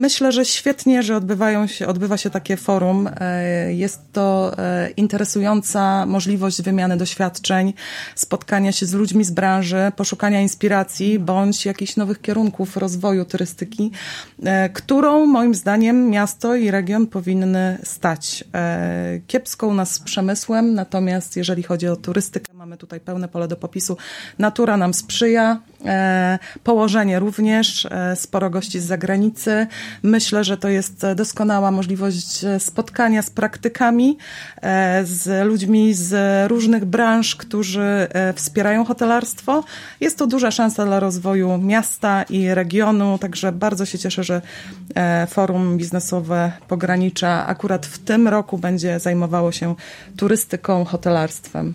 Myślę, że świetnie, że odbywa się takie forum. Jest to interesująca możliwość wymiany doświadczeń, spotkania się z ludźmi z branży, poszukania inspiracji bądź jakichś nowych kierunków rozwoju turystyki, którą moim zdaniem miasto i region powinny stać. Kiepsko u nas z przemysłem, natomiast jeżeli chodzi o turystykę, mamy tutaj pełne pole do popisu. Natura nam sprzyja, położenie również, sporo gości z zagranicy. Myślę, że to jest doskonała możliwość spotkania z praktykami, z ludźmi z różnych branż, którzy wspierają hotelarstwo. Jest to duża szansa dla rozwoju miasta i regionu, także bardzo się cieszę, że Forum Biznesowe Pogranicza akurat w tym roku będzie zajmowało się turystyką, hotelarstwem.